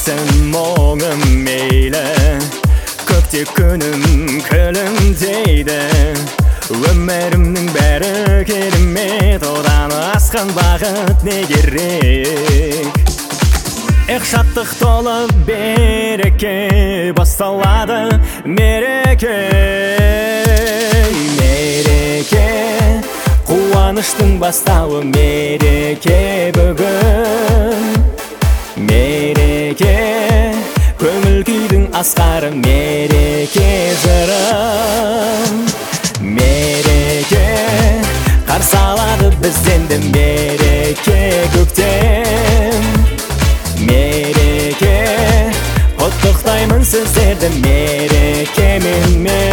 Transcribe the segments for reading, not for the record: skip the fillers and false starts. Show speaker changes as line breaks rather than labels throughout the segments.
Bilsin moğum meyle Kökte günüm külümdeydi Ömürümnің bäri kelime Odan askan bağıt ne gerek Şatlık dolu bereke Bastaladı mereke Mereke Kuvanıştың bastağı mereke bugün Mereke Көңіл күйдің асқары мереке жырым Мереке Қарсы алады бізден де мереке көктем Мереке Құттықтаймын сіздерді мерекемен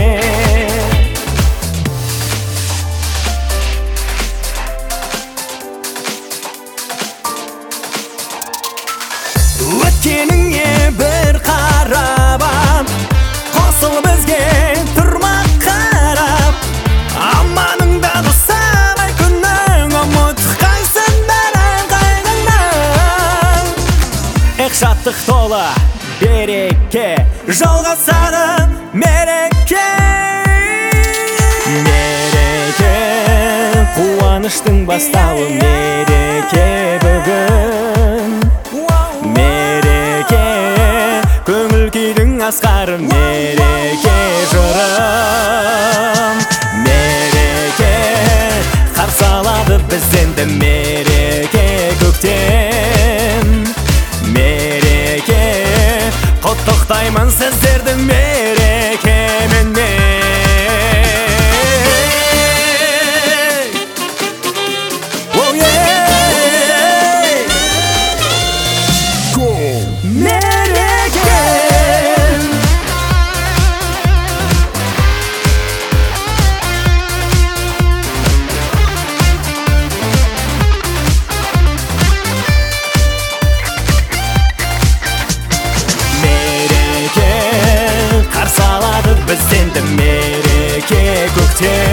Өткеніңе бір қарабам Қосыл бізге тұрмақ қарап Аманыңда құсамай күнің Ұмыт қайсын бәрін қайғыңнан Шаттық толы береке Жалғасады мереке Мереке Қуаныштың бастауы мереке бүгін Мереке Көңіл күйдің асқары мереке жырым Мереке Қарсы алады бізден де мереке көктем Мереке Құттықтаймын сіздерді мерекемен Бізденді мереке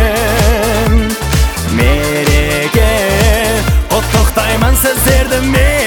көктем Мереке Құттықтаймын сіздерді